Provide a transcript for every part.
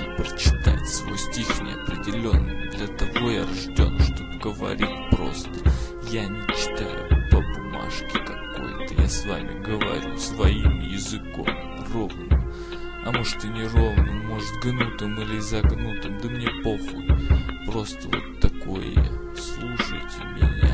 хочу прочитать свой стих неопределенный. Для того я рожден, чтоб говорить просто. Я не читаю по бумажке какой-то, я с вами говорю своим языком ровным. А может и не ровным, может гнутым или загнутым, да мне похуй. Просто вот такое я. Слушайте меня,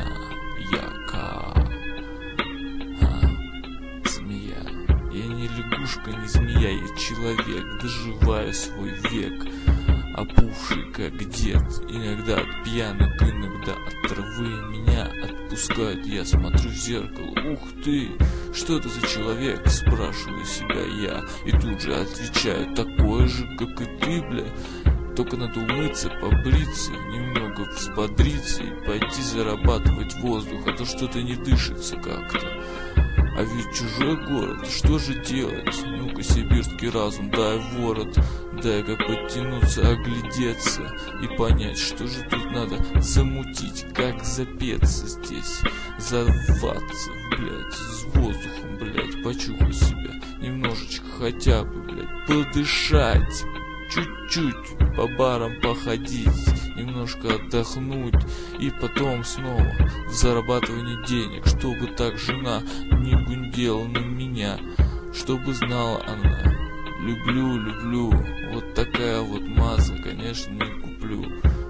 змея. Я не лягушка, не змея, я человек, доживаю свой век, опухший как дед, иногда от пьянок, иногда от травы. Меня отпускают, я смотрю в зеркало. Ух ты, что это за человек, спрашиваю себя я, и тут же отвечаю: такой же, как и ты, бля. Только надо умыться, побриться, немного взбодриться и пойти зарабатывать воздух, а то что-то не дышится как-то. А ведь чужой город, что же делать? Ну-ка, сибирский разум, дай ворот, дай-ка подтянуться, оглядеться и понять, что же тут надо замутить, как запеться здесь, зарваться, блядь, с воздухом, блядь, почухать себя, немножечко хотя бы, блядь, подышать, чуть-чуть по барам походить, немножко отдохнуть и потом снова в зарабатывание денег, чтобы так жена не гундела на меня, чтобы знала она: люблю, люблю, вот такая вот маза, конечно, не куплю.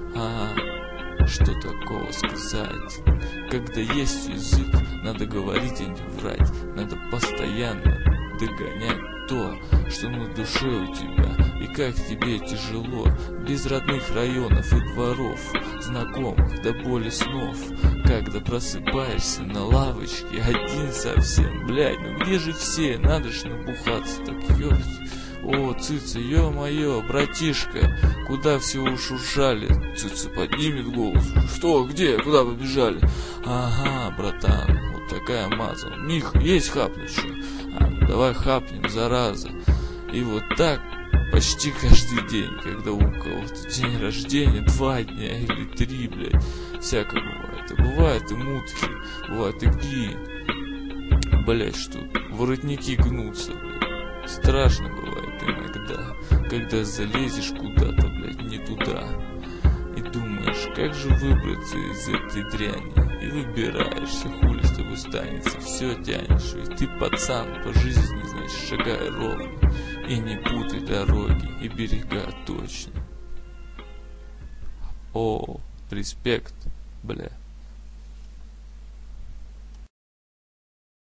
Что такого сказать? Когда есть язык, надо говорить, а не врать, надо постоянно догонять то, что на душе у тебя. И как тебе тяжело, без родных районов и дворов, знакомых до боли снов, когда просыпаешься на лавочке один совсем. Блядь, ну где же все? Надо ж набухаться так, ёпт. О, цыца, ё-моё, братишка, куда все ушуршали? Цыца поднимет голос: что, где, куда побежали? Ага, братан, вот такая маза. Мих, есть хапнуть что? Давай хапнем, зараза. И вот так почти каждый день, когда у кого-то день рождения, 2 дня или 3, блядь, всякое бывает. И бывает и мутки, бывает и гии, блядь, что воротники гнутся, блядь. Страшно бывает иногда, когда залезешь куда-то, блядь, не туда, и думаешь, как же выбраться из этой дряни, и выбираешься, хули с тобой станется, все тянешь, ведь ты пацан по жизни, значит, шагай ровно, и не путай дороги и берега точно. О, респект, бля.